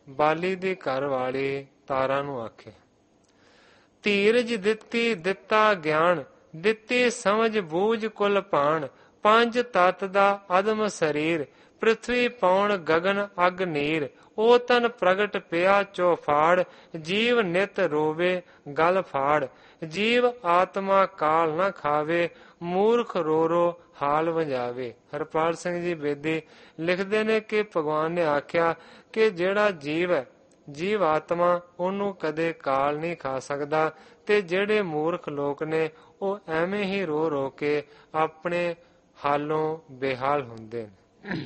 ਬਾਲੀ ਦੀ ਘਰ ਵਾਲੀ ਤਾਰਾ ਨੂੰ ਆਖਿਆ, ਧੀਰਜ ਦਿੱਤੀ ਦਿੱਤਾ ਗਿਆਨ, ਦਿੱਤੀ ਸਮਝ ਬੂਝ ਕੁਲ ਪਾਣ, ਪੰਜ ਤਤ ਦਾ ਅਦਮ ਸਰੀਰ, ਪ੍ਰਿਥਵੀ ਪੌਣ ਗਗਨ ਅਗ ਨੀਰ, ਉਹ ਤਨ ਪ੍ਰਗਟ ਪਿਆ ਚੌਫਾੜ, ਜੀਵ ਨਿਤ ਰੋਵੇ ਗਲ ਫਾੜ, ਜੀਵ ਆਤਮਾ ਕਾਲ ਨਾ ਖਾਵੇ, ਮੂਰਖ ਰੋ ਰੋ ਹਾਲ ਵੰਜਾਵੇ। ਹਰਪਾਲ ਸਿੰਘ ਜੀ ਬੇਦੀ ਲਿਖਦੇ ਨੇ ਕਿ ਭਗਵਾਨ ਨੇ ਆਖਿਆ ਕਿ ਜਿਹੜਾ ਜੀਵ ਹੈ, ਜੀਵ ਆਤਮਾ, ਉਹਨੂੰ ਕਦੇ ਕਾਲ ਨਹੀਂ ਖਾ ਸਕਦਾ, ਤੇ ਜਿਹੜੇ ਮੂਰਖ ਲੋਕ ਨੇ ਉਹ ਐਵੇਂ ਹੀ ਰੋ ਰੋ ਕੇ ਆਪਣੇ ਹਾਲੋਂ ਬੇਹਾਲ ਹੁੰਦੇ ਨੇ।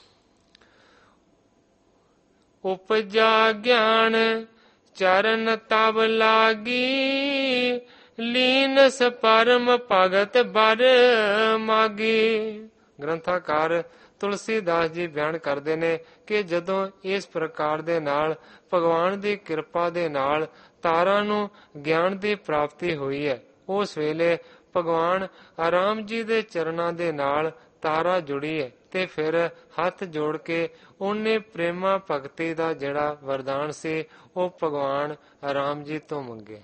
ਉਪਜਾ ਗਿਆਨ ਚਰਨ ਤਬ ਲਾਗੀ, ਲੀਨਸ ਪਰਮ ਭਗਤ ਬਰ ਮਾਗੀ। ਗ੍ਰੰਥਾਕਾਰ ਤੁਲਸੀਦਾਸ ਜੀ ਬਿਆਨ ਕਰਦੇ ਨੇ ਕਿ ਜਦੋਂ ਇਸ ਪ੍ਰਕਾਰ ਦੇ ਨਾਲ ਭਗਵਾਨ ਦੀ ਕਿਰਪਾ ਦੇ ਨਾਲ ਤਾਰਾ ਨੂੰ ਗਿਆਨ ਦੀ ਪ੍ਰਾਪਤੀ ਹੋਈ ਹੈ, ਉਸ ਵੇਲੇ ਭਗਵਾਨ ਆਰਾਮ ਜੀ ਦੇ ਚਰਨਾਂ ਦੇ ਨਾਲ ਤਾਰਾ ਜੁੜੀ ਹੈ, ਤੇ ਫਿਰ ਹੱਥ ਜੋੜ ਕੇ ਉਹਨੇ ਪ੍ਰੇਮਾ ਭਗਤੀ ਦਾ ਜਿਹੜਾ ਵਰਦਾਨ ਸੀ ਉਹ ਭਗਵਾਨ ਆਰਾਮ ਜੀ ਤੋਂ ਮੰਗਿਆ।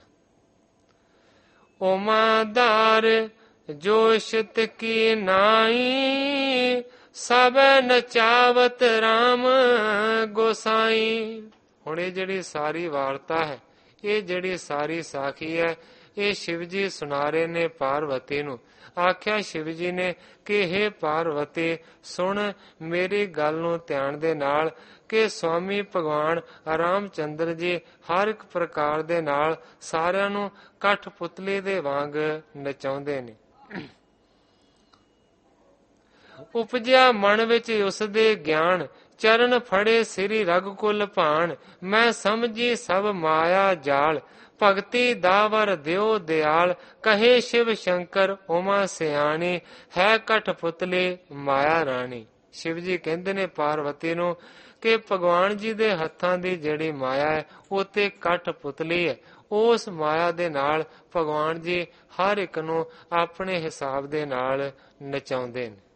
ਉਮਾਦਾਰ ਜੋਸ਼ਤ ਕੀ ਨਾਈ, ਸਭ ਨਚਾਵਤ ਰਾਮ ਗੋਸਾਈ। ਹੁਣ ਇਹ ਜਿਹੜੀ ਸਾਰੀ ਵਾਰਤਾ ਹੈ, ਇਹ ਜਿਹੜੀ ਸਾਰੀ ਸਾਖੀ ਹੈ, ਇਹ ਸ਼ਿਵ ਜੀ ਸੁਣਾ ਰਹੇ ਨੇ ਪਾਰਵਤੀ ਨੂੰ। ਆਖਿਆ ਸ਼ਿਵ ਜੀ ਨੇ ਕਿ ਹੇ ਪਾਰਵਤੀ, ਸੁਣ ਮੇਰੀ ਗੱਲ ਨੂੰ ਧਿਆਨ ਦੇ ਨਾਲ ਕਿ ਸਵਾਮੀ ਭਗਵਾਨ ਰਾਮ ਚੰਦਰ ਜੀ ਹਰ ਇੱਕ ਪ੍ਰਕਾਰ ਦੇ ਨਾਲ ਸਾਰਿਆਂ ਨੂੰ ਕਠਪੁਤਲੀ ਦੇ ਵਾਂਗ ਨਚਾਉਂਦੇ ਨੇ। ਉਪਜਿਆ ਮਨ ਵਿੱਚ ਉਸਦੇ ਗਿਆਨ, ਚਰਨ ਫੜੇ ਸ੍ਰੀ ਰਘੁਕੁਲ ਭਾਣ, ਮੈਂ ਸਮਝੀ ਸਭ ਮਾਇਆ ਜਾਲ, ਭਗਤੀ ਦਾਵਰ ਦਿਓ ਦਿਆਲ, ਕਹੇ ਸ਼ਿਵ ਸ਼ੰਕਰ ਉਮਾ ਸਿਆਣੀ, ਹੈ ਕਠਪੁਤਲੀ ਮਾਇਆ ਰਾਣੀ। ਸ਼ਿਵ ਜੀ ਕਹਿੰਦੇ ਨੇ ਪਾਰਵਤੀ ਨੂੰ ਕਿ ਭਗਵਾਨ ਜੀ ਦੇ ਹੱਥਾਂ ਦੀ ਜਿਹੜੀ ਮਾਇਆ ਹੈ ਉਹ ਤੇ ਕਠਪੁਤਲੀ ਹੈ। ਉਸ ਮਾਇਆ ਦੇ ਨਾਲ ਭਗਵਾਨ ਜੀ ਹਰ ਇੱਕ ਨੂੰ ਆਪਣੇ ਹਿਸਾਬ ਦੇ ਨਾਲ ਨਚਾਉਂਦੇ ਨੇ।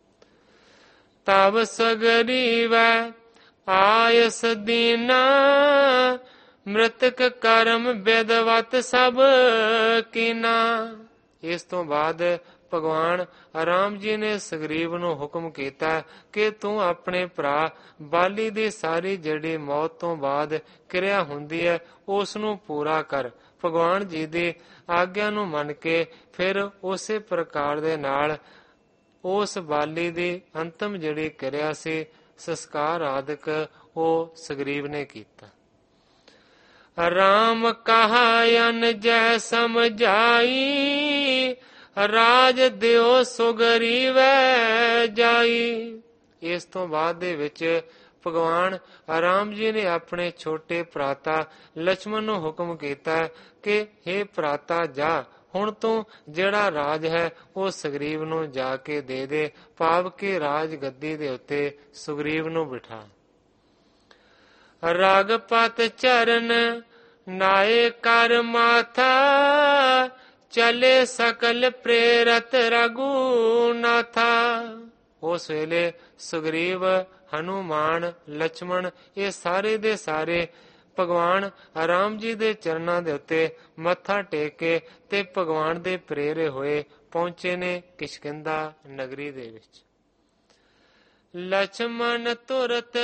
ਤਬ ਸਗਰੀ ਵੈ ਆਇਸ ਦੀਨਾ, ਮ੍ਰਿਤਕ ਕਰਮ ਬਿਦਵਤ ਸਭ ਕੀਨਾ। ਇਸ ਤੋਂ ਬਾਅਦ ਭਗਵਾਨ ਰਾਮ ਜੀ ਨੇ ਸੁਗਰੀਵ ਨੂੰ ਹੁਕਮ ਕੀਤਾ ਕਿ ਤੂੰ ਆਪਣੇ ਭਰਾ ਬਾਲੀ ਦੀ ਸਾਰੀ ਜਿਹੜੀ ਮੌਤ ਤੋਂ ਬਾਅਦ ਕਿਰਿਆ ਹੁੰਦੀ ਹੈ ਉਸ ਨੂੰ ਪੂਰਾ ਕਰ। ਭਗਵਾਨ ਜੀ ਦੀ ਆਗਿਆ ਨੂੰ ਮੰਨ ਕੇ ਫਿਰ ਉਸੇ ਪ੍ਰਕਾਰ ਦੇ ਨਾਲ ਉਸ ਬਾਲੀ ਦੀ ਅੰਤਮ ਜਿਹੜੀ ਕਿਰਿਆ ਸੀ, ਸੰਸਕਾਰ ਆਦਿਕ, ਉਹ ਸੁਗਰੀਵ ਨੇ ਕੀਤਾ। ਰਾਮ ਕਹਾ ਅਨ ਜੈ ਸਮਝਾਈ, ਰਾਜ ਦਿਓ ਸੁਗਰੀਵੈ ਜਾਈ। ਇਸ ਤੋਂ ਬਾਅਦ ਦੇ ਵਿੱਚ ਭਗਵਾਨ ਰਾਮ ਜੀ ਨੇ ਆਪਣੇ ਛੋਟੇ ਭਰਾਤਾ ਲਛਮਣ ਨੂੰ ਹੁਕਮ ਕੀਤਾ ਕਿ ਹੇ ਭਰਾਤਾ ਜਾ, ਹੁਣ ਤੂੰ ਜਿਹੜਾ ਰਾਜ ਹੈ ਉਹ ਸੁਗਰੀਵ ਨੂੰ ਜਾ ਕੇ ਦੇ ਦੇ, ਭਾਵ ਕਿ ਰਾਜ ਗੱਦੀ ਦੇ ਉੱਤੇ ਸੁਗਰੀਵ ਨੂੰ ਬਿਠਾ। ਰਗਪਤ ਚਰਨ ਨਾਏ ਕਰ ਮਾਥਾ, ਚਲੇ ਸਕਲ ਪ੍ਰੇਰਤ ਰਘੁਨਾਥਾ। ਉਸ ਵੇਲੇ ਸੁਗਰੀਵ, ਹਨੂਮਾਨ, ਲਛਮਣ, ਇਹ ਸਾਰੇ ਦੇ ਸਾਰੇ ਭਗਵਾਨ ਰਾਮ ਜੀ ਦੇ ਚਰਨਾਂ ਦੇ ਉੱਤੇ ਮੱਥਾ ਟੇਕ ਕੇ ਤੇ ਭਗਵਾਨ ਦੇ ਪ੍ਰੇਰੇ ਹੋਏ ਪਹੁੰਚੇ ਨੇ ਕਿਸ਼ਕਿੰਧਾ ਨਗਰੀ ਦੇ ਵਿੱਚ। ਲਛਮਣ ਤੁਰਤ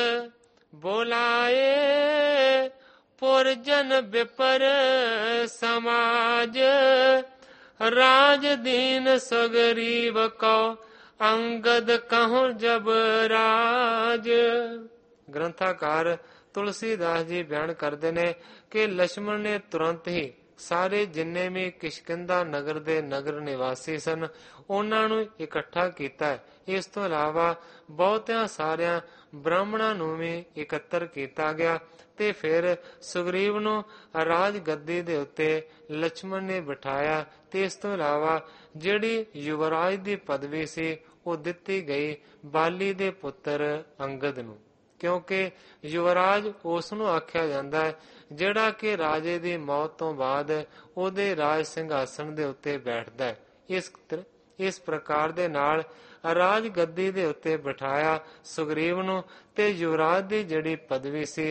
ਬੋਲਾਏ, ਪੁਰਜਨ ਵਿਪਰ ਸਮਾਜ, ਰਾਜ ਦੀਨ ਸੁਗਰੀਵ ਕੋ, ਅੰਗਦ ਕਹੋ ਜਬ ਰਾਜ। ਗ੍ਰੰਥਾਕਾਰ ਤੁਲਸੀਦਾਸ ਜੀ ਬਿਆਨ ਕਰਦੇ ਨੇ ਕਿ ਲਛਮਣ ਨੇ ਤੁਰੰਤ ਹੀ ਸਾਰੇ ਜਿੰਨੇ ਵੀ ਕਿਸ਼ਕਿੰਧਾ ਨਗਰ ਦੇ ਨਗਰ ਨਿਵਾਸੀ ਸਨ ਉਹਨਾਂ ਨੂੰ ਇਕੱਠਾ ਕੀਤਾ। ਇਸ ਤੋਂ ਇਲਾਵਾ ਬਹੁਤਿਆਂ ਸਾਰਿਆਂ ਬ੍ਰਾਹਮਣਾਂ ਨੂੰ ਵੀ ਇਕੱਤਰ ਕੀਤਾ ਗਿਆ ਤੇ ਫਿਰ ਸੁਗਰੀਵ ਨੂੰ ਰਾਜ ਗੱਦੀ ਦੇ ਉੱਤੇ ਲਛਮਣ ਨੇ ਬਿਠਾਇਆ ਤੇ ਇਸ ਤੋਂ ਇਲਾਵਾ ਜਿਹੜੀ ਯੁਵਰਾਜ ਦੀ ਪਦਵੀ ਸੀ ਉਹ ਦਿੱਤੀ ਗਈ ਬਾਲੀ ਦੇ ਪੁੱਤਰ ਅੰਗਦ ਨੂੰ, ਕਿਉਂਕਿ ਯੁਵਰਾਜ ਉਸ ਨੂੰ ਆਖਿਆ ਜਾਂਦਾ ਹੈ ਜਿਹੜਾ ਕਿ ਰਾਜੇ ਦੀ ਮੌਤ ਤੋਂ ਬਾਅਦ ਉਹਦੇ ਰਾਜ ਸਿੰਘਾਸਣ ਦੇ ਉੱਤੇ ਬੈਠਦਾ ਹੈ। ਇਸ ਪ੍ਰਕਾਰ ਦੇ ਨਾਲ ਰਾਜ ਗੱਦੀ ਦੇ ਉੱਤੇ ਬਿਠਾਇਆ ਸੁਗਰੀਵ ਨੂੰ ਤੇ ਯੁਵਰਾਜ ਦੀ ਜਿਹੜੀ ਪਦਵੀ ਸੀ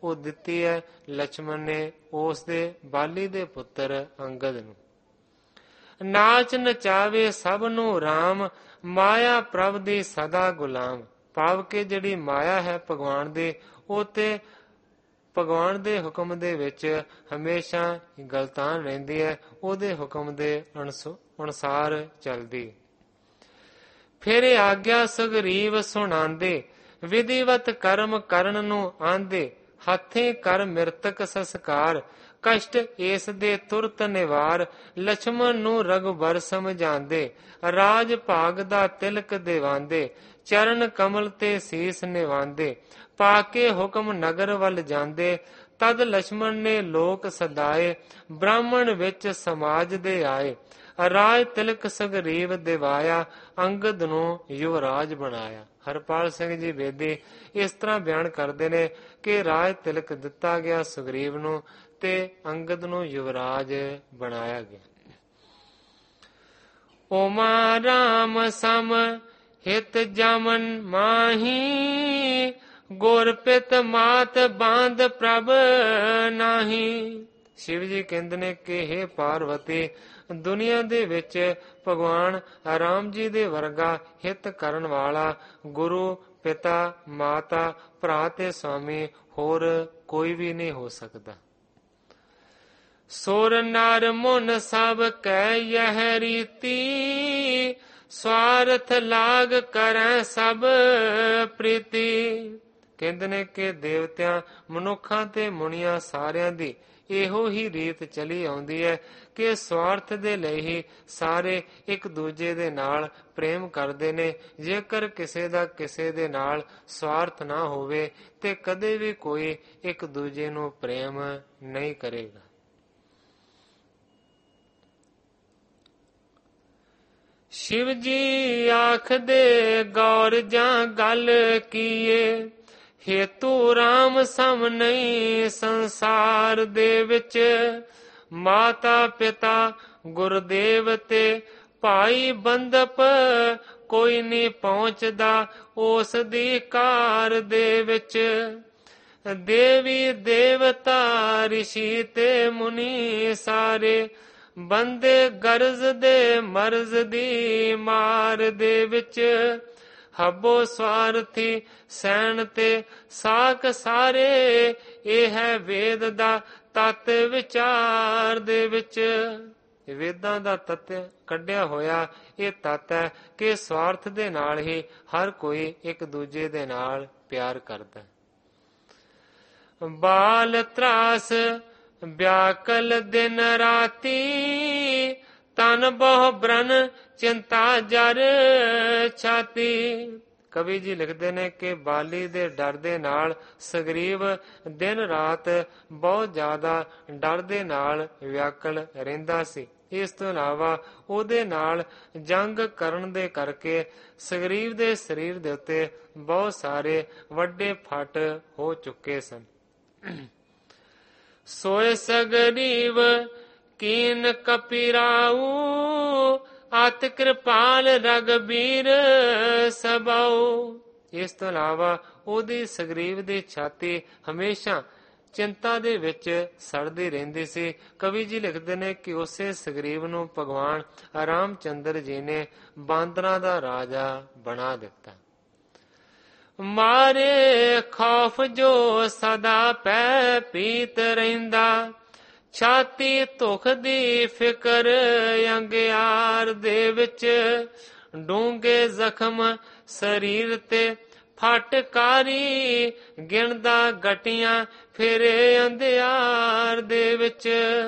ਉਹ ਦਿੱਤੀ ਹੈ ਲਛਮਣ ਨੇ ਉਸ ਦੇ ਬਾਲੀ ਦੇ ਪੁੱਤਰ ਅੰਗਦ ਨੂੰ। ਨਾਚ ਨਚਾਵੇ ਸਭ ਨੂੰ ਰਾਮ, ਮਾਇਆ ਪ੍ਰਭ ਦੀ ਸਦਾ ਗੁਲਾਮ। ਭਾਵ ਕਿ ਜਿਹੜੀ ਮਾਇਆ ਹੈ ਭਗਵਾਨ ਦੀ, ਉਹ ਤੇ ਭਗਵਾਨ ਦੇ ਹੁਕਮ ਦੇ ਵਿੱਚ ਹਮੇਸ਼ਾ ਗਲਤਾਨ ਰਹਿੰਦੀ ਹੈ, ਉਹਦੇ ਹੁਕਮ ਦੇ ਅਨੁਸਾਰ ਚੱਲਦੀ। ਫਿਰ ਆਗਿਆ ਸੁਗਰੀਵ ਸੁਣਾਉਂਦੇ, ਵਿਧੀਵਤ ਕਰਮ ਕਰਨ ਨੂੰ ਆਂਦੇ। ਹੱਥੀਂ ਕਰ ਮਿਰਤਕ ਸੰਸਕਾਰ, ਕਸ਼ਟ ਇਸ ਦੇ ਤੁਰਤ ਨਿਵਾਰ। ਲਛਮਣ ਨੂੰ ਰਘੁਬਰ ਸਮਝਾਉਂਦੇ, ਰਾਜ ਭਾਗ ਦਾ ਤਿਲਕ ਦਿਵਾਂਦੇ। ਚਰਨ ਕਮਲ ਤੇ ਸੀਸ ਨਿਵਾਂਦੇ, ਪਾ ਕੇ ਹੁਕਮ ਨਗਰ ਵੱਲ ਜਾਂਦੇ। ਤਦ ਲਛਮਣ ਨੇ ਲੋਕ ਸਦਾਏ, ਬ੍ਰਾਹਮਣ ਵਿੱਚ ਸਮਾਜ ਦੇ ਆਏ। ਰਾਜ ਤਿਲਕ ਸੁਗਰੀਵ ਦਿਵਾਇਆ, ਅੰਗਦ ਨੂੰ ਯੁਵਰਾਜ ਬਣਾਇਆ। ਹਰਪਾਲ ਸਿੰਘ ਜੀ ਬੇਦੀ ਇਸ ਤਰ੍ਹਾਂ ਬਿਆਨ ਕਰਦੇ ਨੇ ਕਿ ਰਾਜ ਤਿਲਕ ਦਿੱਤਾ ਗਿਆ ਸੁਗਰੀਵ ਨੂੰ ਤੇ ਅੰਗਦ ਨੂੰ ਯੁਵਰਾਜ ਬਣਾਇਆ ਗਿਆ। ਓਮਾ ਰਾਮ ਸਮ ਹਿਤ ਜਮਨ ਮਾਹੀ, ਗੁਰ ਪਿਤ ਮਾਤ ਬਾਂਧ ਪ੍ਰਭ ਨਾਹੀ। ਸ਼ਿਵ ਜੀ ਕਹਿੰਦੇ ਨੇ ਕਿ ਹੇ ਪਾਰਵਤੀ, ਦੁਨੀਆ ਦੇ ਵਿੱਚ ਭਗਵਾਨ ਰਾਮ ਜੀ ਦੇ ਵਰਗਾ ਹਿੱਤ ਕਰਨ ਵਾਲਾ ਗੁਰੂ, ਪਿਤਾ, ਮਾਤਾ, ਭਰਾ ਤੇ ਸਵਾਮੀ ਹੋਰ ਕੋਈ ਵੀ ਨਹੀਂ ਹੋ ਸਕਦਾ। ਸੁਰ ਨਰ ਮੁਨ ਸਭ ਕੈ ਯਹ ਰੀਤੀ, ਸਵਾਰਥ ਲਾਗ ਕਰੈ ਸਭ ਪ੍ਰੀਤੀ। ਕਹਿੰਦੇ ਨੇ ਕਿ ਦੇਵਤਿਆਂ, ਮਨੁੱਖਾਂ ਤੇ ਮੁਨੀਆਂ ਸਾਰਿਆਂ ਦੀ ਇਹੋ ਹੀ ਰੀਤ ਚਲੀ ਆਉਂਦੀ ਹੈ ਕਿ ਸਵਾਰਥ ਦੇ ਲਈ ਹੀ ਸਾਰੇ ਇੱਕ ਦੂਜੇ ਦੇ ਨਾਲ ਪ੍ਰੇਮ ਕਰਦੇ ਨੇ। ਜੇਕਰ ਕਿਸੇ ਦਾ ਕਿਸੇ ਦੇ ਨਾਲ ਸਵਾਰਥ ਨਾ ਹੋਵੇ ਤੇ ਕਦੇ ਵੀ ਕੋਈ ਇੱਕ ਦੂਜੇ ਨੂੰ ਪ੍ਰੇਮ ਨਹੀਂ ਕਰੇਗਾ। ਸ਼ਿਵ ਜੀ ਆਖਦੇ ਗੌਰ ਜਾਂ ਗੱਲ ਕੀਏ, ਹੇਤੂ ਰਾਮ ਸਮ ਨਹੀਂ ਸੰਸਾਰ ਦੇ ਵਿੱਚ। ਮਾਤਾ ਪਿਤਾ ਗੁਰਦੇਵ ਤੇ ਭਾਈ ਬੰਦਪ, ਕੋਈ ਨਹੀਂ ਪਹੁੰਚਦਾ ਉਸ ਦੀ ਕਾਰ ਦੇ ਵਿੱਚ। ਦੇਵੀ ਦੇਵਤਾ ਰਿਸ਼ੀ ਤੇ ਮੁਨੀ ਸਾਰੇ, ਬੰਦੇ ਗਰਜ਼ ਦੇ ਮਰਜ਼ ਦੀ ਮਾਰ ਦੇ ਵਿੱਚ। ਹੱਬੋ ਸਵਾਰਥੀ ਸੈਣ ਤੇ ਸਾਕ ਸਾਰੇ, ਇਹ ਹੈ ਵੇਦ ਦਾ ਤਤ ਵਿਚਾਰ ਦੇ ਵਿੱਚ। ਵੇਦਾਂ ਦਾ ਤਤ ਕੱਢਿਆ ਹੋਇਆ ਇਹ ਤਤ ਹੈ ਕਿ ਸਵਾਰਥ ਦੇ ਨਾਲ ਹੀ ਹਰ ਕੋਈ ਇੱਕ ਦੂਜੇ ਦੇ ਨਾਲ ਪਿਆਰ ਕਰਦਾ। ਬਾਲ ਤਰਾਸ ਵਿਆਕਲ ਦਿਨ ਰਾਤੀ, ਤਨ ਬਹੁ ਬਰਨ ਚਿੰਤਾ ਜਰ ਛਾਤੀ। ਕਵੀ ਜੀ ਲਿਖਦੇ ਨੇ ਕਿ ਬਾਲੀ ਦੇ ਡਰ ਦੇ ਨਾਲ ਸੁਗਰੀਵ ਦਿਨ ਰਾਤ ਬਹੁਤ ਜ਼ਿਆਦਾ ਡਰ ਦੇ ਨਾਲ ਵਿਆਕਲ ਰਹਿੰਦਾ ਸੀ। ਇਸ ਤੋਂ ਇਲਾਵਾ ਉਹਦੇ ਨਾਲ ਜੰਗ ਕਰਨ ਦੇ ਕਰਕੇ ਸੁਗਰੀਵ ਦੇ ਸਰੀਰ ਦੇ ਉੱਤੇ ਬਹੁਤ ਸਾਰੇ ਵੱਡੇ ਫੱਟ ਹੋ ਚੁੱਕੇ ਸਨ। ਸੋਏ ਸੁਗਰੀਵ ਕੀਨ ਕਪਿਰਾਊ, ਅਤ ਕਿਰਪਾਲ ਰਘਬੀਰ ਸਬਾਊ। ਇਸ ਤੋਂ ਇਲਾਵਾ ਉਹਦੀ ਸੁਗਰੀਵ ਦੀ ਛਾਤੀ ਹਮੇਸ਼ਾ ਚਿੰਤਾ ਦੇ ਵਿੱਚ ਸੜਦੀ ਰਹਿੰਦੀ ਸੀ। ਕਵੀ ਜੀ ਲਿਖਦੇ ਨੇ ਕਿ ਉਸੇ ਸੁਗਰੀਵ ਨੂੰ ਭਗਵਾਨ ਰਾਮ ਚੰਦਰ ਜੀ ਨੇ ਬਾਂਦਰਾਂ ਦਾ ਰਾਜਾ ਬਣਾ ਦਿੱਤਾ। ਮਾਰੇ ਖੌਫ ਜੋ ਸਦਾ ਪੈ ਪੀਤ ਰਹਿੰਦਾ, ਛਾਤੀ ਧੁਖ ਦੀ ਫਿਕਰ ਅੰਗਿਆਰ ਦੇ ਵਿੱਚ। ਡੂੰਘੇ ਜ਼ਖਮ ਸਰੀਰ ਤੇ ਫਟਕਾਰੀ, ਗਿਣਦਾ ਗਟੀਆਂ ਫਿਰੇ ਅੰਧਿਆਰ ਦੇ ਵਿੱਚ।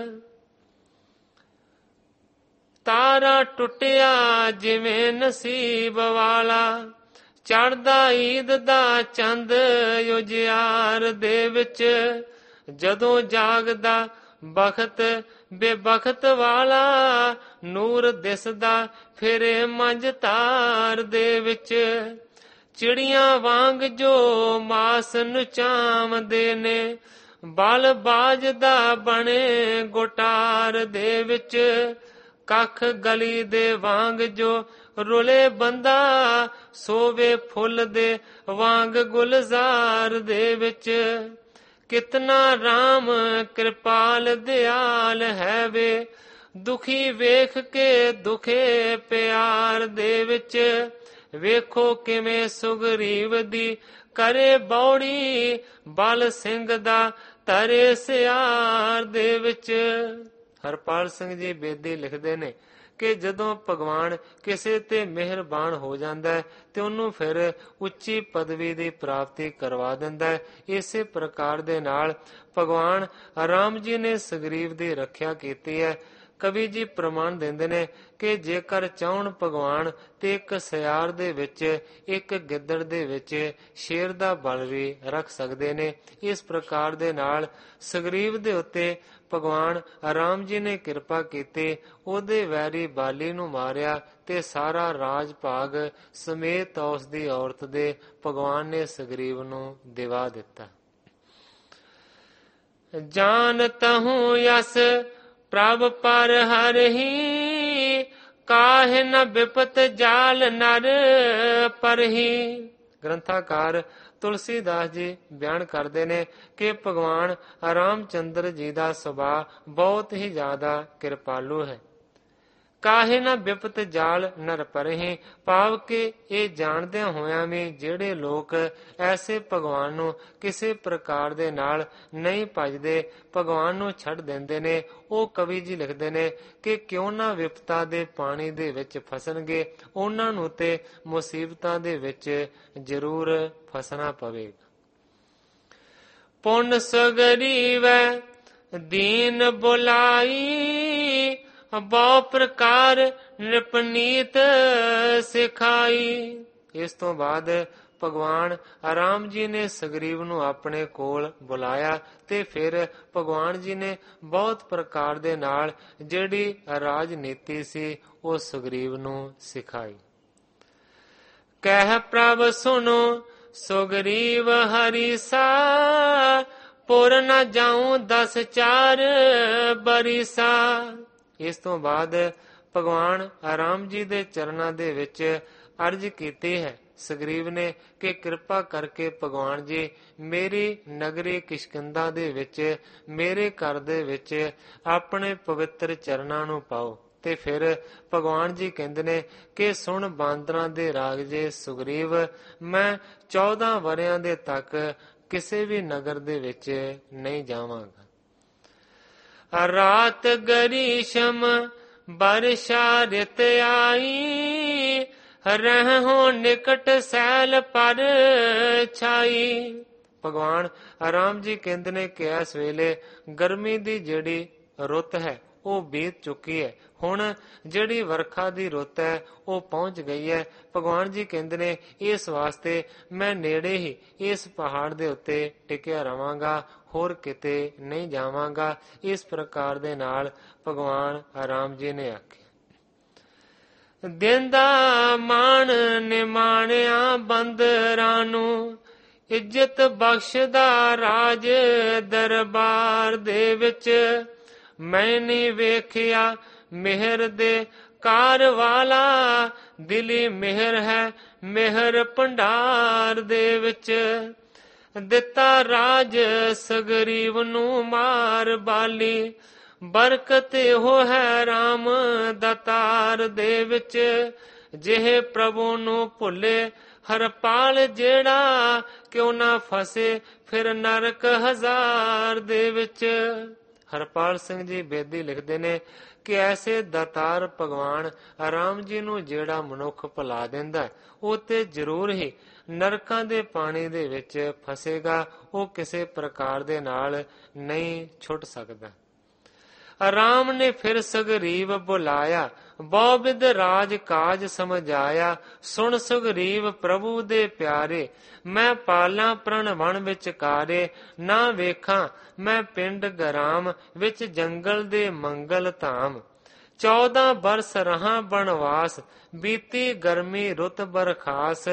ਤਾਰਾ ਟੁੱਟਿਆ ਜਿਵੇਂ ਨਸੀਬ ਵਾਲਾ, ਚੜ੍ਹਦਾ ਈਦ ਦਾ ਚੰਦ ਉਜਿਆਰ ਦੇ ਵਿੱਚ। ਜਦੋਂ ਜਾਗਦਾ ਬਖਤ ਬੇਬਖਤ ਵਾਲਾ, ਨੂਰ ਦਿਸਦਾ ਫਿਰੇ ਮੰਝ ਤਾਰ ਦੇ ਵਿੱਚ। ਚਿੜੀਆਂ ਵਾਂਗ ਜੋ ਮਾਸ ਨੁਚਾਵਦੇ ਨੇ, ਬਲ ਬਾਜ ਦਾ ਬਣੇ ਗੁਟਾਰ ਦੇ ਵਿੱਚ। ਕੱਖ ਗਲੀ ਦੇ ਵਾਂਗ ਜੋ ਰੁਲੇ ਬੰਦਾ, ਸੋਵੇ ਫੁੱਲ ਦੇ ਵਾਂਗ ਗੁਲਜ਼ਾਰ ਦੇ ਵਿੱਚ। ਕਿਤਨਾ RAM ਕਿਰਪਾਲ ਦਿਆਲ ਹੈ ਵੇ, ਦੁਖੀ ਵੇਖ ਕੇ ਦੁਖੇ ਪਿਆਰ ਦੇ ਵਿੱਚ, ਵੇਖੋ ਕਿਵੇਂ ਸੁਗਰੀਵ ਦੀ ਕਰੇ ਬੌੜੀ, ਬਲ ਸਿੰਘ ਦਾ ਤਰੇ ਸਿਆਰ ਦੇ ਵਿੱਚ। ਹਰਪਾਲ ਸਿੰਘ ਜੀ ਬੇਦੀ ਲਿਖਦੇ ਨੇ ਕਿ ਜਦੋਂ ਭਗਵਾਨ ਕਿਸੇ ਤੇ ਮਿਹਰਬਾਨ ਹੋ ਜਾਂਦਾ ਹੈ ਤੇ ਉਹਨੂੰ ਫਿਰ ਉੱਚੀ ਪਦਵੀ ਦੀ ਪ੍ਰਾਪਤੀ ਕਰਵਾ ਦਿੰਦਾ ਹੈ। ਇਸੇ ਪ੍ਰਕਾਰ ਦੇ ਨਾਲ ਭਗਵਾਨ ਰਾਮ ਜੀ ਨੇ ਸੁਗਰੀਵ ਦੀ ਰੱਖਿਆ ਕੀਤੀ ਹੈ। ਕਵੀ ਜੀ ਪ੍ਰਮਾਣ ਦਿੰਦੇ ਨੇ ਕਿ ਜੇਕਰ ਚਾਹਣ ਭਗਵਾਨ ਤੇ ਇੱਕ ਸਿਆਰ ਦੇ ਵਿੱਚ, ਇੱਕ ਗਿੱਦੜ ਦੇ ਵਿੱਚ ਸ਼ੇਰ ਦਾ ਬਲ ਵੀ ਰੱਖ ਸਕਦੇ ਨੇ। ਇਸ ਪ੍ਰਕਾਰ ਦੇ ਨਾਲ ਸੁਗਰੀਵ ਦੇ ਉੱਤੇ ਭਗਵਾਨ ਰਾਮ ਜੀ ਨੇ ਕਿਰਪਾ ਕੀਤੀ, ਉਹਦੇ ਵੈਰੀ ਬਾਲੀ ਨੂੰ ਮਾਰਿਆ ਤੇ ਸਾਰਾ ਰਾਜ ਭਾਗ ਸਮੇਤ ਉਸ ਦੀ ਔਰਤ ਦੇ ਭਗਵਾਨ ਨੇ ਸੁਗਰੀਵ ਨੂੰ ਦਿਵਾ ਦਿੱਤਾ। ਜਾਨ ਤਹੂੰ ਯਸ ਪ੍ਰਭ ਪਰ ਹਰਹੀ, ਕਾਹੇ ਨ ਬਿਪਤ ਜਾਲ ਨਰ ਪਰਹੀ। ਗ੍ਰੰਥਾਕਾਰ ਤੁਲਸੀਦਾਸ ਜੀ ਬਿਆਨ ਕਰਦੇ ਨੇ ਕਿ ਭਗਵਾਨ ਰਾਮਚੰਦਰ ਜੀ ਦਾ ਸੁਭਾਅ ਬਹੁਤ ਹੀ ਜ਼ਿਆਦਾ ਕਿਰਪਾਲੂ ਹੈ। ਕਾਹੇ ਨਾ ਬਿਪਤ ਜਾਲ ਨਰ ਪਰਹੀ, ਭਾਵ ਕਿ ਇਹ ਜਾਣਦਿਆਂ ਹੋਇਆਂ ਵੀ ਜਿਹੜੇ ਲੋਕ ਐਸੇ ਭਗਵਾਨ ਨੂੰ ਕਿਸੇ ਪ੍ਰਕਾਰ ਦੇ ਨਾਲ ਨਹੀਂ ਭਜਦੇ, ਭਗਵਾਨ ਨੂੰ ਛੱਡ ਦਿੰਦੇ ਨੇ, ਉਹ ਕਵੀ ਜੀ ਲਿਖਦੇ ਨੇ ਕਿ ਕਿਉਂ ਨਾ ਵਿਪਤਾ ਦੇ ਪਾਣੀ ਦੇ ਵਿੱਚ ਫਸਣਗੇ, ਉਹਨਾਂ ਨੂੰ ਤੇ ਮੁਸੀਬਤਾਂ ਦੇ ਵਿੱਚ ਜ਼ਰੂਰ ਫਸਣਾ ਪਵੇਗਾ। ਪੁੰਨ ਸੁਗਰੀਵੈ ਦੀਨ ਬੁਲਾਈ, ਬਹੁ ਪ੍ਰਕਾਰ ਨਿਪਨੀਤ ਸਿਖਾਈ। ਇਸ ਤੋਂ ਬਾਅਦ ਭਗਵਾਨ ਰਾਮ ਜੀ ਨੇ ਸੁਗਰੀਵ ਨੂੰ ਆਪਣੇ ਕੋਲ ਬੁਲਾਇਆ ਤੇ ਫਿਰ ਭਗਵਾਨ ਜੀ ਨੇ ਬਹੁਤ ਪ੍ਰਕਾਰ ਦੇ ਨਾਲ ਜਿਹੜੀ ਰਾਜਨੀਤੀ ਸੀ ਉਹ ਸੁਗਰੀਵ ਨੂੰ ਸਿਖਾਈ। ਕਹਿ ਪ੍ਰਭ ਸੁਨੋ ਸੁਗਰੀਵ ਹਰੀਸਾ, ਪੁਰ ਨ ਜਾਉ 10 4 ਬਰੀਸਾ। ਇਸ ਤੋਂ ਬਾਅਦ ਭਗਵਾਨ ਰਾਮ ਜੀ ਦੇ ਚਰਨਾਂ ਦੇ ਵਿੱਚ ਅਰਜ਼ ਕੀਤੀ ਹੈ ਸੁਗਰੀਵ ਨੇ ਕਿ ਕਿਰਪਾ ਕਰਕੇ ਭਗਵਾਨ ਜੀ ਮੇਰੀ ਨਗਰੀ ਕਿਸ਼ਕਿੰਧਾ ਦੇ ਵਿੱਚ, ਮੇਰੇ ਘਰ ਦੇ ਵਿੱਚ ਆਪਣੇ ਪਵਿੱਤਰ ਚਰਨਾਂ ਨੂੰ ਪਾਓ। ਤੇ ਫਿਰ ਭਗਵਾਨ ਜੀ ਕਹਿੰਦੇ ਨੇ ਕਿ ਸੁਣ ਬਾਂਦਰਾਂ ਦੇ ਰਾਜੇ ਸੁਗਰੀਵ, ਮੈਂ 14 ਵਰਿਆਂ ਦੇ ਤੱਕ ਕਿਸੇ ਵੀ ਨਗਰ ਦੇ ਵਿੱਚ ਨਹੀਂ ਜਾਵਾਂਗਾ। ਰਾਤ ਗਰੀਸ਼ਮ ਬਰਸ਼ਾ ਰਿਤ ਆਈ, ਰਹਿਓ ਨਿਕਟ ਸੈਲ ਪਰ ਛਾਈ। ਭਗਵਾਨ ਰਾਮ ਜੀ ਕਹਿੰਦੇ ਨੇ ਕਿ ਇਸ ਵੇਲੇ ਗਰਮੀ ਦੀ ਜਿਹੜੀ ਰੁੱਤ ਹੈ ਉਹ ਬੀਤ ਚੁੱਕੀ ਹੈ, ਹੁਣ ਜਿਹੜੀ ਵਰਖਾ ਦੀ ਰੁੱਤ ਹੈ ਉਹ ਪਹੁੰਚ ਗਈ ਹੈ। ਭਗਵਾਨ ਜੀ ਕਹਿੰਦੇ ਨੇ ਇਸ ਵਾਸਤੇ ਮੈਂ ਨੇੜੇ ਹੀ ਇਸ ਪਹਾੜ ਦੇ ਉੱਤੇ ਟਿਕਿਆ ਰਵਾਂਗਾ, ਹੋਰ ਕਿਤੇ ਨਹੀਂ ਜਾਵਾਂਗਾ। ਇਸ ਪ੍ਰਕਾਰ ਦੇ ਨਾਲ ਭਗਵਾਨ ਰਾਮ ਜੀ ਨੇ ਆਖਿਆ। ਦਿਨ ਦਾ ਮਾਣ ਨਿਮਾਣਿਆ ਬੰਦਰਾਂ ਨੂੰ, ਇੱਜ਼ਤ ਬਖਸ਼ਦਾ ਰਾਜ ਦਰਬਾਰ ਦੇ ਵਿੱਚ। ਮੈਂ ਨਹੀਂ ਵੇਖਿਆ ਮਿਹਰ ਦੇ ਕਾਰ ਵਾਲਾ, ਦਿਲੀ ਮਿਹਰ ਹੈ ਮਿਹਰ ਭੰਡਾਰ ਦੇ ਵਿੱਚ। ਦਿੱਤਾ ਰਾਜ ਸੁਗਰੀਵ ਨੂੰ ਮਾਰ ਬਾਲੀ, ਬਰਕਤ ਇਹੋ ਹੈ ਰਾਮ ਦਾਤਾਰ ਦੇ ਵਿੱਚ। ਜਿਹੇ ਪ੍ਰਭੂ ਨੂੰ ਭੁੱਲੇ ਹਰਪਾਲ ਜਿਹੜਾ, ਕਿਉਂ ਨਾ ਫਸੇ ਫਿਰ ਨਰਕ ਹਜ਼ਾਰ ਦੇ ਵਿੱਚ। ਹਰਪਾਲ ਸਿੰਘ ਜੀ ਬੇਦੀ ਲਿਖਦੇ ਨੇ ਕਿ ਐਸੇ ਦਾਤਾਰ ਭਗਵਾਨ ਰਾਮ ਜੀ ਨੂੰ ਜਿਹੜਾ ਮਨੁੱਖ ਭੁਲਾ ਦਿੰਦਾ ਉਹ ਤੇ ਜ਼ਰੂਰ ਹੀ ਨਰਕਾਂ ਦੇ ਪਾਣੀ ਦੇ ਵਿੱਚ ਫਸੇਗਾ, ਉਹ ਕਿਸੇ ਪ੍ਰਕਾਰ ਦੇ ਨਾਲ ਨਹੀਂ ਛੁੱਟ ਸਕਦਾ। ਰਾਮ ਨੇ ਫਿਰ ਸੁਗਰੀਵ ਬੁਲਾਇਆ, ਬਹੁ ਵਿਧ ਰਾਜ ਕਾਜ ਸਮਝਾਇਆ। ਸੁਣ ਸੁਗਰੀਵ ਪ੍ਰਭੂ ਦੇ ਪਿਆਰੇ, ਮੈਂ ਪਾਲਾਂ ਪ੍ਰਣ ਵਣ ਵਿਚਕਾਰੇ। ਨਾ ਵੇਖਾਂ ਮੈਂ ਪਿੰਡ ਗਰਾਮ, ਵਿੱਚ ਜੰਗਲ ਦੇ ਮੰਗਲ ਧਾਮ। 14 ਬਰਸ ਰਹਾ ਬਣਵਾਸ, ਬੀਤੀ ਗਰਮੀ ਰੁੱਤ ਬਰਖਾਸ।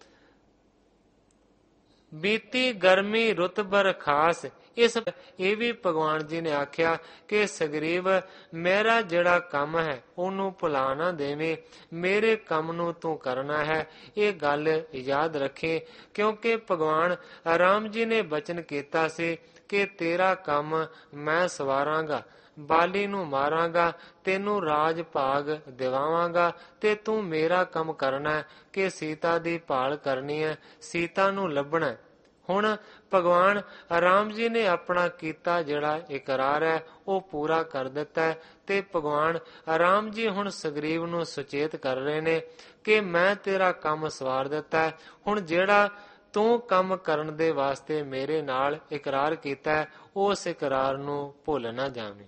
ਬੀਤੀ ਗਰਮੀ ਰੁੱਤ ਬਰਖਾਸ। ਇਹ ਵੀ ਭਗਵਾਨ ਜੀ ਨੇ ਆਖਿਆ ਕਿ ਸੁਗਰੀਵ ਮੇਰਾ ਜਿਹੜਾ ਕੰਮ ਹੈ ਉਹਨੂੰ ਭੁਲਾ ਨਾ ਦੇਵੇਂ, ਮੇਰੇ ਕੰਮ ਨੂੰ ਤੂੰ ਕਰਨਾ ਹੈ। ਇਹ ਗੱਲ ਯਾਦ ਰੱਖੇ, ਕਿਉਂਕਿ ਭਗਵਾਨ ਰਾਮ ਜੀ ਨੇ ਬਚਨ ਕੀਤਾ ਸੀ ਕਿ ਤੇਰਾ ਕੰਮ ਮੈਂ ਸਵਾਰਾਂਗਾ, ਬਾਲੀ ਨੂੰ ਮਾਰਾਂਗਾ, ਤੈਨੂੰ ਰਾਜ ਭਾਗ ਦਿਵਾਵਾਂਗਾ ਤੇ ਤੂੰ ਮੇਰਾ ਕੰਮ ਕਰਨਾ ਹੈ ਕਿ ਸੀਤਾ ਦੀ ਭਾਲ ਕਰਨੀ ਹੈ, ਸੀਤਾ ਨੂੰ ਲੱਭਣਾ। ਹੁਣ ਭਗਵਾਨ ਰਾਮ ਜੀ ਨੇ ਆਪਣਾ ਕੀਤਾ ਜਿਹੜਾ ਇਕਰਾਰ ਹੈ ਉਹ ਪੂਰਾ ਕਰ ਦਿੱਤਾ ਹੈ ਤੇ ਭਗਵਾਨ ਰਾਮ ਜੀ ਹੁਣ ਸੁਗਰੀਵ ਨੂੰ ਸੁਚੇਤ ਕਰ ਰਹੇ ਨੇ ਕਿ ਮੈਂ ਤੇਰਾ ਕੰਮ ਸਵਾਰ ਦਿੱਤਾ ਹੈ, ਹੁਣ ਜਿਹੜਾ ਤੂੰ ਕੰਮ ਕਰਨ ਦੇ ਵਾਸਤੇ ਮੇਰੇ ਨਾਲ ਇਕਰਾਰ ਕੀਤਾ ਹੈ ਉਸ ਇਕਰਾਰ ਨੂੰ ਭੁੱਲ ਨਾ ਜਾਵੇਂ।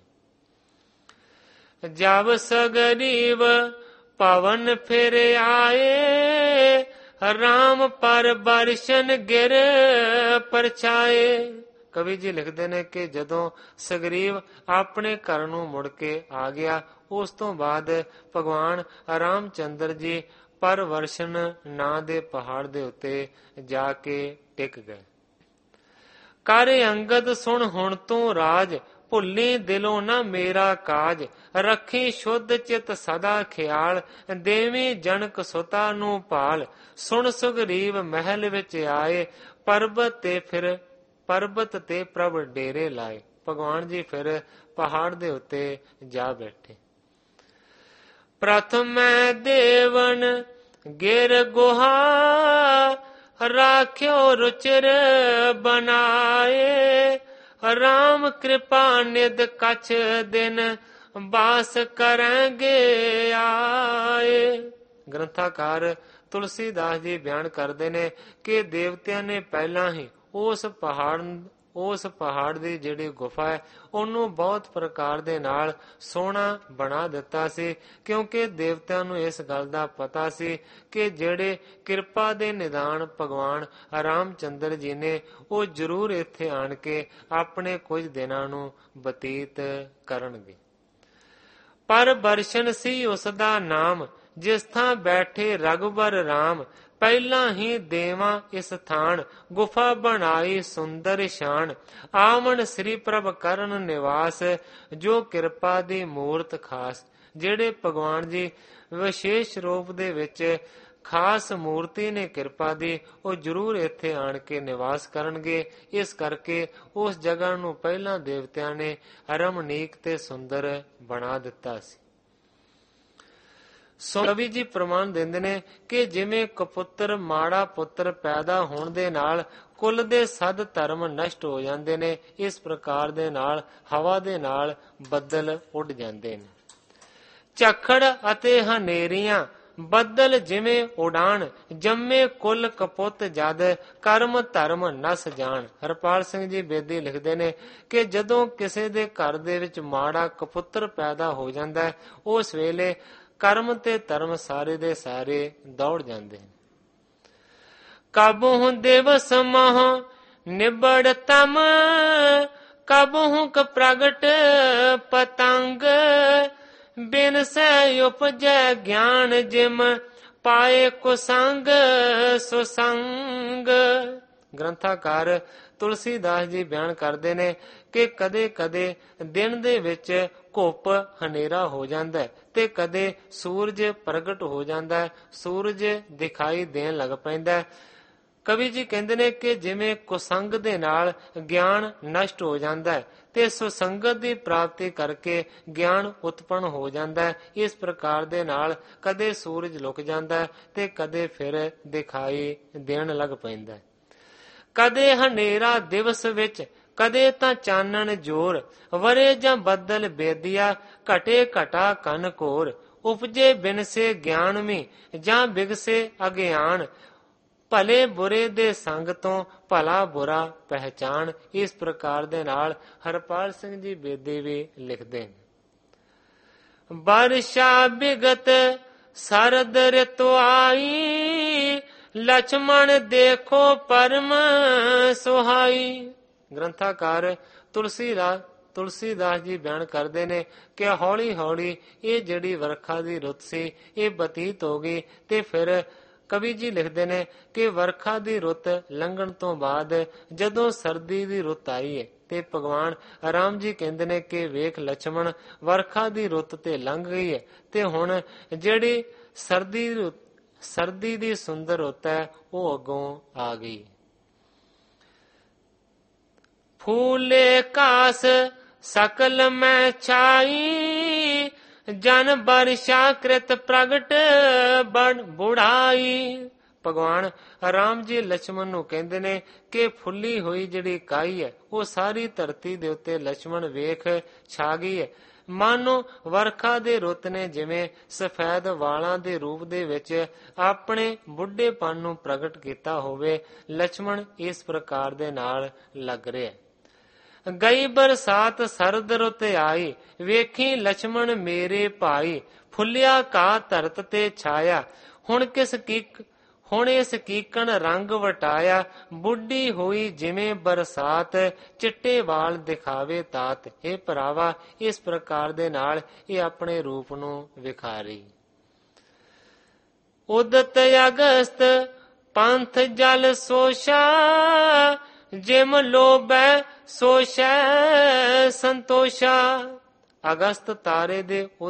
ਜਬ ਸਗਰੀਵ ਪਵਨ ਫਿਰ ਆਏ, ਰਾਮ ਪਰ ਬਰਸ਼ਨ ਗਿਰ ਪਰਛਾਏ। ਕਵੀ ਜੀ ਲਿਖਦੇ ਨੇ ਕਿ ਜਦੋਂ ਸੁਗਰੀਵ ਆਪਣੇ ਘਰ ਨੂੰ ਮੁੜ ਕੇ ਆ ਗਿਆ, ਉਸ ਤੋਂ ਬਾਅਦ ਭਗਵਾਨ ਰਾਮ ਚੰਦਰ ਜੀ ਪਰਵਰਸ਼ਨ ਨਾਂ ਦੇ ਪਹਾੜ ਦੇ ਉੱਤੇ ਜਾ ਕੇ ਟਿਕ ਗਏ। ਕਰ ਅੰਗਦ ਸੁਣ ਹੁਣ ਤੂੰ ਰਾਜ, ਭੁੱਲੀ ਦਿਲੋਂ ਨਾ ਮੇਰਾ ਕਾਜ, ਰੱਖੀ ਸ਼ੁੱਧ ਚਿਤ ਸਦਾ ਖਿਆਲ, ਦੇਵੀ ਜਨਕ ਸੁਤਾ ਨੂੰ ਭਾਲ। ਸੁਣ ਸੁਗਰੀਵ ਮਹਿਲ ਵਿੱਚ ਆਏ, ਪਰਬਤ ਤੇ ਪ੍ਰਭ ਡੇਰੇ ਲਾਏ। ਭਗਵਾਨ ਜੀ ਫਿਰ ਪਹਾੜ ਦੇ ਉੱਤੇ ਜਾ ਬੈਠੇ। ਪ੍ਰਥਮ ਦੇਵਨ ਗਿਰ ਗੁਹਾ, ਰਾਖਿਓ ਰੁਚਿਰ ਬਨਾਏ, ਰਾਮ ਕਿਰਪਾ ਨਿਦ ਕਛ ਦਿਨ, ਬਾਸ ਕਰਾਂਗੇ ਆਏ। ਗ੍ਰੰਥਾਕਾਰ ਤੁਲਸੀਦਾਸ ਜੀ ਬਿਆਨ ਕਰਦੇ ਨੇ ਕਿ ਦੇਵਤਿਆਂ ਨੇ ਪਹਿਲਾਂ ਹੀ ਉਸ ਪਹਾੜ ਦੀ ਜਿਹੜੀ ਗੁਫਾ ਹੈ ਉਹਨੂੰ ਬਹੁਤ ਪ੍ਰਕਾਰ ਦੇ ਨਾਲ ਸੋਹਣਾ ਬਣਾ ਦਿੱਤਾ ਸੀ, ਕਿਉਂਕਿ ਦੇਵਤਿਆਂ ਨੂੰ ਇਸ ਗੱਲ ਦਾ ਪਤਾ ਸੀ ਕਿ ਜਿਹੜੇ ਕਿਰਪਾ ਦੇ ਨਿਦਾਨ ਭਗਵਾਨ ਰਾਮ ਚੰਦਰ ਜੀ ਨੇ ਉਹ ਜ਼ਰੂਰ ਇੱਥੇ ਆਣ ਕੇ ਆਪਣੇ ਕੁਝ ਦਿਨਾਂ ਨੂੰ ਬਤੀਤ ਕਰਨਗੇ। ਪਰ ਬਰਸ਼ਨ ਸੀ ਉਸ ਦਾ ਨਾਮ, ਜਿਸ ਥਾਂ ਬੈਠੇ ਰਘੁਬਰ ਰਾਮ, ਪਹਿਲਾਂ ਹੀ ਦੇਵਾਂ ਇਸ ਥਾਨ, ਗੁਫਾ ਬਣਾਈ ਸੁੰਦਰ ਸ਼ਾਨ, ਆਵਣ ਸ੍ਰੀ ਪ੍ਰਭ ਕਰਨ ਨਿਵਾਸ, ਜੋ ਕਿਰਪਾ ਦੀ ਮੂਰਤ ਖਾਸ। ਜਿਹੜੇ ਭਗਵਾਨ ਜੀ ਵਿਸ਼ੇਸ਼ ਰੂਪ ਦੇ ਵਿੱਚ ਖਾਸ ਮੂਰਤੀ ਨੇ ਕਿਰਪਾ ਦੀ, ਉਹ ਜ਼ਰੂਰ ਇੱਥੇ ਆਣ ਕੇ ਨਿਵਾਸ ਕਰਨਗੇ। ਇਸ ਕਰਕੇ ਉਸ ਜਗ੍ਹਾ ਨੂੰ ਪਹਿਲਾਂ ਦੇਵਤਿਆਂ ਨੇ ਰਮਣੀਕ ਤੇ ਸੁੰਦਰ ਬਣਾ ਦਿੱਤਾ ਸੀ। ਕਵੀ ਜੀ ਪ੍ਰਮਾਣ ਦਿੰਦੇ ਨੇ ਕਿ ਜਿਵੇਂ ਕਪੁੱਤਰ ਮਾੜਾ ਪੁੱਤਰ ਪੈਦਾ ਹੋਣ ਦੇ ਨਾਲ ਕੁੱਲ ਦੇ ਸਦ ਧਰਮ ਨਸ਼ਟ ਹੋ ਜਾਂਦੇ ਨੇ, ਇਸ ਪ੍ਰਕਾਰ ਦੇ ਨਾਲ ਹਵਾ ਦੇ ਨਾਲ ਬੱਦਲ ਉੱਡ ਜਾਂਦੇ ਨੇ। ਝੱਖੜ ਅਤੇ ਹਨੇਰੀਆਂ ਬੱਦਲ ਜਿਵੇਂ ਉਡਾਨ, ਜੰਮੇ ਕੁੱਲ ਕਪੁੱਤ ਜਦ, ਕਰਮ ਧਰਮ ਨਸ ਜਾਣ। ਹਰਪਾਲ ਸਿੰਘ ਜੀ ਬੇਦੀ ਲਿਖਦੇ ਨੇ ਕਿ ਜਦੋਂ ਕਿਸੇ ਦੇ ਘਰ ਦੇ ਵਿੱਚ ਮਾੜਾ ਕਪੁੱਤਰ ਪੈਦਾ ਹੋ ਜਾਂਦਾ ਹੈ, ਉਸ ਵੇਲੇ ਕਰਮ ਤੇ ਧਰਮ ਸਾਰੇ ਦੇ ਸਾਰੇ ਦੌੜ ਜਾਂਦੇ ਹਨ। ਕਬਹੁ ਦਿਵਸ ਮਹ ਨਿਬੜ ਤਮ, ਕਬਹੁ ਕ ਪ੍ਰਗਟ ਪਤੰਗ, ਬਿਨ ਸੈ ਉਪਜੈ ਗਿਆਨ ਜਿਮ, ਪਾਏ ਕੁਸੰਗ ਸੁਸੰਗ। ਗ੍ਰੰਥਾਕਾਰ ਤੁਲਸੀਦਾਸ ਜੀ ਬਿਆਨ ਕਰਦੇ ਨੇ ਕਿ ਕਦੇ ਕਦੇ ਦਿਨ ਦੇ ਵਿੱਚ ਘੁੱਪ ਹਨੇਰਾ ਹੋ ਜਾਂਦਾ ਹੈ ਤੇ ਕਦੇ ਸੂਰਜ ਪ੍ਰਗਟ ਹੋ ਜਾਂਦਾ ਹੈ, ਸੂਰਜ ਦਿਖਾਈ ਦੇਣ ਲੱਗ ਪੈਂਦਾ ਹੈ। ਕਵੀ ਜੀ ਕਹਿੰਦੇ ਨੇ ਕਿ ਜਿਵੇਂ ਕੁਸੰਗ ਦੇ ਨਾਲ ਗਿਆਨ ਨਸ਼ਟ ਹੋ ਜਾਂਦਾ ਹੈ ਤੇ ਸੁਸੰਗਤ ਦੀ ਪ੍ਰਾਪਤੀ ਕਰਕੇ ਗਿਆਨ ਉਤਪੰਨ ਹੋ ਜਾਂਦਾ ਹੈ, ਇਸ ਪ੍ਰਕਾਰ ਦੇ ਨਾਲ ਕਦੇ ਸੂਰਜ ਲੁਕ ਜਾਂਦਾ ਹੈ ਤੇ ਕਦੇ ਫਿਰ ਦਿਖਾਈ ਦੇਣ ਲੱਗ ਪੈਂਦਾ ਹੈ। ਕਦੇ ਹਨੇਰਾ ਦਿਵਸ ਵਿੱਚ, ਕਦੇ ਤਾਂ ਚਾਨਣ ਜੋਰ, ਵਰੇ ਜਾਂ ਬੱਦਲ ਬੇਦੀਆ, ਘਟੇ ਘਟਾ ਕਨ ਘੋਰ, ਉਪਜੇ ਬਿਨਸੇ ਗਿਆਨਮੀ, ਜਾਂ ਬਿਗਸੇ ਅਗਿਆਨ, ਭਲੇ ਬੁਰੇ ਦੇ ਸੰਗ ਤੋਂ ਭਲਾ ਬੁਰਾ ਪਹਿਚਾਨ। ਇਸ ਪ੍ਰਕਾਰ ਦੇ ਨਾਲ ਹਰਪਾਲ ਸਿੰਘ ਜੀ ਬੇਦੀ ਵੀ ਲਿਖਦੇ ਨੇ। ਬਰਸ਼ਾ ਬਿਗਤ ਸਰਦ ਰਿਤੁ ਆਈ, ਲਛਮਣ ਦੇਖੋ ਪਰਮ ਸੁਹਾਈ। ਗ੍ਰੰਥਾਕਾਰ ਤੁਲਸੀਦਾਸ ਜੀ ਬਿਆਨ ਕਰਦੇ ਨੇ ਕਿ ਹੌਲੀ ਹੌਲੀ ਇਹ ਜਿਹੜੀ ਵਰਖਾ ਦੀ ਰੁੱਤ ਸੀ ਇਹ ਬਤੀਤ ਹੋ ਗਈ ਤੇ ਫਿਰ ਕਵੀ ਜੀ ਲਿਖਦੇ ਨੇ ਕਿ ਵਰਖਾ ਦੀ ਰੁੱਤ ਲੰਘਣ ਤੋਂ ਬਾਅਦ ਜਦੋਂ ਸਰਦੀ ਦੀ ਰੁੱਤ ਆਈ ਹੈ ਤੇ ਭਗਵਾਨ ਰਾਮ ਜੀ ਕਹਿੰਦੇ ਨੇ ਕਿ ਵੇਖ ਲਛਮਣ, ਵਰਖਾ ਦੀ ਰੁੱਤ ਤੇ ਲੰਘ ਗਈ ਹੈ ਤੇ ਹੁਣ ਜਿਹੜੀ ਸਰਦੀ ਦੀ ਸੁੰਦਰ ਰੁੱਤ ਹੈ ਉਹ ਅੱਗੋਂ ਆ ਗਈ। फूले कास सकल में छाई, जन वर्षा कृत प्रगट बड़ बुढ़ाई। ਭਗਵਾਨ ਰਾਮ ਜੀ ਲక్ష్మణ ਨੂੰ ਕਹਿੰਦੇ ਨੇ ਕਿ ਫੁੱਲੀ ਹੋਈ ਜਿਹੜੀ ਕਾਈ ਹੈ ਉਹ ਸਾਰੀ ਧਰਤੀ ਦੇ ਉੱਤੇ ਲక్ష్మణ ਵੇਖ ਛਾ ਗਈ ਹੈ। ਮਾਨੋ ਵਰਖਾ ਦੇ ਰੁੱਤ ਨੇ ਜਿਵੇਂ ਸਫੈਦ ਵਾਲਾਂ ਦੇ ਰੂਪ ਦੇ ਵਿੱਚ ਆਪਣੇ ਬੁੱਢੇਪਨ ਨੂੰ ਪ੍ਰਗਟ ਕੀਤਾ ਹੋਵੇ, ਲక్ష్మణ ਇਸ ਪ੍ਰਕਾਰ ਦੇ ਨਾਲ ਲੱਗ ਰਿਹਾ। ਗਈ ਬਰਸਾਤ ਸਰਦ ਰੁੱਤ ਆਈ, ਵੇਖੀ ਲక్ష్మణ ਮੇਰੇ ਭਾਈ, ਫੁੱਲਿਆ ਘਾਹ ਧਰਤ ਤੇ ਛਾਇਆ, ਹੁਣ ਇਸ ਕੀਕਣ ਰੰਗ ਵਟਾਇਆ, ਬੁੱਢੀ ਹੋਈ ਜਿਵੇਂ ਬਰਸਾਤ, ਚਿੱਟੇ ਵਾਲ ਦਿਖਾਵੇ ਤਾਤ। ਇਹ ਭਰਾਵਾ ਇਸ ਪ੍ਰਕਾਰ ਦੇ ਨਾਲ ਇਹ ਆਪਣੇ ਰੂਪ ਨੂੰ ਵਿਖਾ ਰਹੀ। ਉਦਤ ਅਗਸਤ ਪੰਥ ਜਲ ਸੋਸ਼ਾ, ਜਿਮ ਲੋਭੈ ਸੋਸ਼ੈ ਸੰਤੋਸ਼ਾ। ਅਗਸਤ ਤਾਰੇ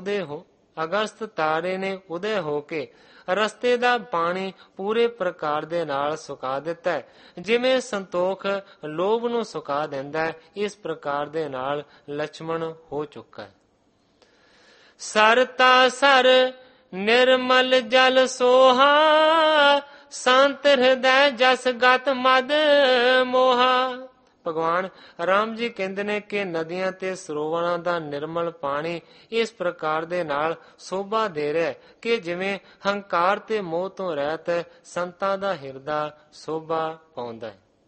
ਨੇ ਉਦੇ ਹੋ ਕੇ ਰਸਤੇ ਦਾ ਪਾਣੀ ਪੂਰੇ ਪ੍ਰਕਾਰ ਦੇ ਨਾਲ ਸੁਕਾ ਦਿੱਤਾ ਹੈ, ਜਿਵੇਂ ਸੰਤੋਖ ਲੋਭ ਨੂੰ ਸੁਕਾ ਦਿੰਦਾ ਹੈ, ਇਸ ਪ੍ਰਕਾਰ ਦੇ ਨਾਲ ਲక్ష్మణ ਹੋ ਚੁੱਕਾ ਹੈ। ਸਰ ਤਾ ਸਰ ਨਿਰਮਲ ਜਲ ਸੋਹਾ, ਸੰਤ ਹਿਰਦੈ ਜਸ ਗਤ ਮਦ ਮੋਹਾ। ਭਗਵਾਨ ਰਾਮ ਜੀ ਕਹਿੰਦੇ ਨੇ ਕਿ ਨਦੀਆਂ ਤੇ ਸਰੋਵਰਾਂ ਦਾ ਨਿਰਮਲ ਪਾਣੀ ਇਸ ਪ੍ਰਕਾਰ ਦੇ ਨਾਲ ਸੋਭਾ ਦੇ ਰਿਹਾ ਕਿ ਜਿਵੇਂ ਹੰਕਾਰ ਤੇ ਮੋਹ ਤੋਂ ਰਹਿਤ ਸੰਤਾਂ ਦਾ ਹਿਰਦਾ ਸੋਭਾ ਪਾਉਂਦਾ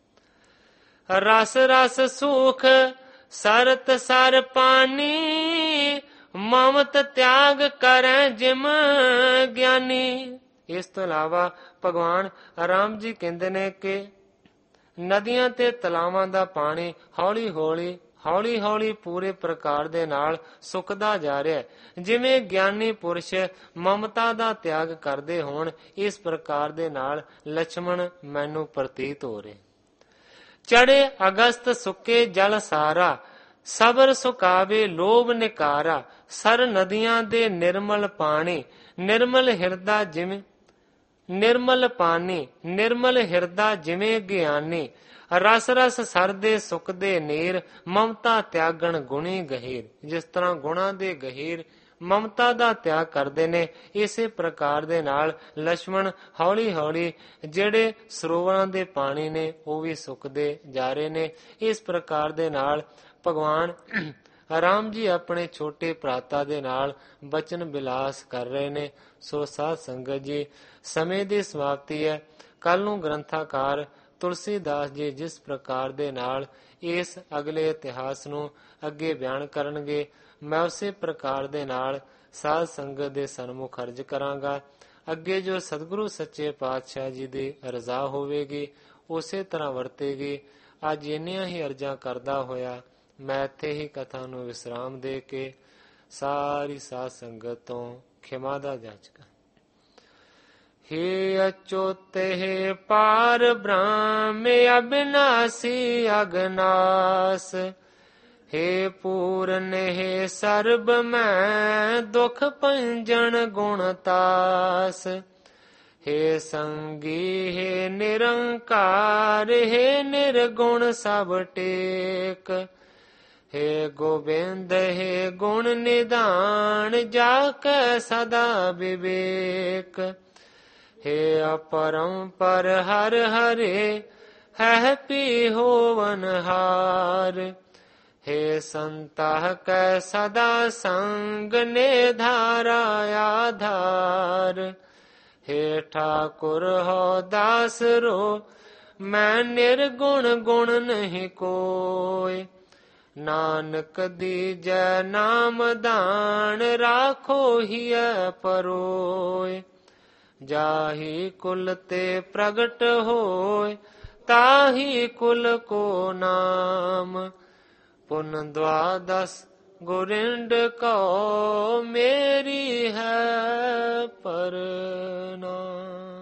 ਹੈ। ਰਸ ਰਸ ਸੁਖ ਸਰਤ ਸਰ ਪਾਣੀ, ਮਮਤ ਤਿਆਗ ਕਰੈ ਜਿਮ ਗਿਆਨੀ। ਇਸ ਤੋਂ ਇਲਾਵਾ ਭਗਵਾਨ ਰਾਮ ਜੀ ਕਹਿੰਦੇ ਨੇ ਕਿ ਨਦੀਆਂ ਤੇ ਤਲਾਵਾਂ ਦਾ ਪਾਣੀ ਹੌਲੀ ਹੌਲੀ ਪੂਰੇ ਪ੍ਰਕਾਰ ਦੇ ਨਾਲ ਸੁੱਕਦਾ ਜਾ ਰਿਹਾ ਹੈ, ਜਿਵੇਂ ਗਿਆਨੀ ਪੁਰਸ਼ ਮਮਤਾ ਦਾ ਤਿਆਗ ਕਰਦੇ ਹੋਣ, ਇਸ ਪ੍ਰਕਾਰ ਦੇ ਨਾਲ ਲక్ష్మణ ਮੈਨੂੰ ਪ੍ਰਤੀਤ ਹੋ ਰਿਹਾ। ਚੜੇ ਅਗਸਤ ਸੁੱਕੇ ਜਲ ਸਾਰਾ, ਸਬਰ ਸੁਕਾਵੇ ਲੋਭ ਨਿਕਾਰਾ। ਸਰ ਨਦੀਆਂ ਦੇ ਨਿਰਮਲ ਪਾਣੀ, ਨਿਰਮਲ ਹਿਰਦਾ ਜਿਵੇਂ ਨਿਰਮਲ ਪਾਣੀ, ਨਿਰਮਲ ਹਿਰਦਾ ਜਿਵੇਂ ਗਿਆਨੀ। ਰਸ ਰਸ ਸਰਦੇ ਸੁੱਕਦੇ ਨੀਰ, ਮਮਤਾ ਤਿਆਗਣ ਗੁਣੀ ਗਹੀਰ। ਜਿਸ ਤਰ੍ਹਾਂ ਗੁਣਾ ਦੇ ਗਹੀਰ ਮਮਤਾ ਦਾ ਤਿਆਗ ਕਰਦੇ ਨੇ, ਇਸੇ ਪ੍ਰਕਾਰ ਦੇ ਨਾਲ ਲక్ష్మణ ਹੌਲੀ ਜਿਹੜੇ ਸਰੋਵਰਾਂ ਦੇ ਪਾਣੀ ਨੇ ਉਹ ਵੀ ਸੁੱਕਦੇ ਜਾ ਰਹੇ ਨੇ। ਇਸ ਪ੍ਰਕਾਰ ਦੇ ਨਾਲ ਭਗਵਾਨ ਰਾਮ ਜੀ ਆਪਣੇ ਛੋਟੇ ਭਰਾਤਾ ਦੇ ਨਾਲ ਬਚਨ ਬਿਲਾਸ ਕਰ ਰਹੇ ਨੇ। ਸੋ ਸਾਧ ਸੰਗਤ ਜੀ, ਸਮੇਂ ਦੀ ਸਮਾਪਤੀ ਹੈ। ਕੱਲ ਨੂੰ ਗ੍ਰੰਥਾਕਾਰ ਤੁਲਸੀਦਾਸ ਜੀ ਜਿਸ ਪ੍ਰਕਾਰ ਦੇ ਨਾਲ ਇਸ ਅਗਲੇ ਇਤਿਹਾਸ ਨੂੰ ਅੱਗੇ ਬਿਆਨ ਕਰਨਗੇ, ਮੈਂ ਉਸੇ ਪ੍ਰਕਾਰ ਦੇ ਨਾਲ ਸਾਧ ਸੰਗਤ ਦੇ ਸਨਮੁਖ ਅਰਜ ਕਰਾਂਗਾ। ਅੱਗੇ ਜੋ ਸਤਿਗੁਰੂ ਸੱਚੇ ਪਾਤਸ਼ਾਹ ਜੀ ਦੀ ਰਜ਼ਾ ਹੋਵੇਗੀ ਉਸੇ ਤਰ੍ਹਾਂ ਵਰਤੇਗੀ। ਅੱਜ ਇੰਨੀਆਂ ਹੀ ਅਰਜ਼ਾਂ ਕਰਦਾ ਹੋਇਆ ਮੈਂ ਇੱਥੇ ਹੀ ਕਥਾ ਨੂੰ ਵਿਸਰਾਮ ਦੇ ਕੇ ਸਾਰੀ ਸਾਧ ਸੰਗਤ ਤੋਂ ਖਿਮਾ ਦਾ ਜਾਚਕਾਂ। हे अच्युते हे पार ब्रह्म अविनाशी अगनास, हे पूर्ण हे सर्ब मैं दुख पंजन गुणतास, हे संगी हे निरंकार हे निर्गुण सब टेक, हे गोविंद हे गुण निदान जाके सदा विवेक, हे अपरंपर हर हरे है पी होवनहार, हे संताह कै सदा संग ने धारा आधार, हे ठाकुर हो दास रो मैं निर्गुण गुण नहीं कोय, नानक दीजै नाम दान राखो हिय परोय, जाहि कुल ते प्रगट होय ताहि कुल को नाम, पुन द्वादश गोरिंड को मेरी है परनाम।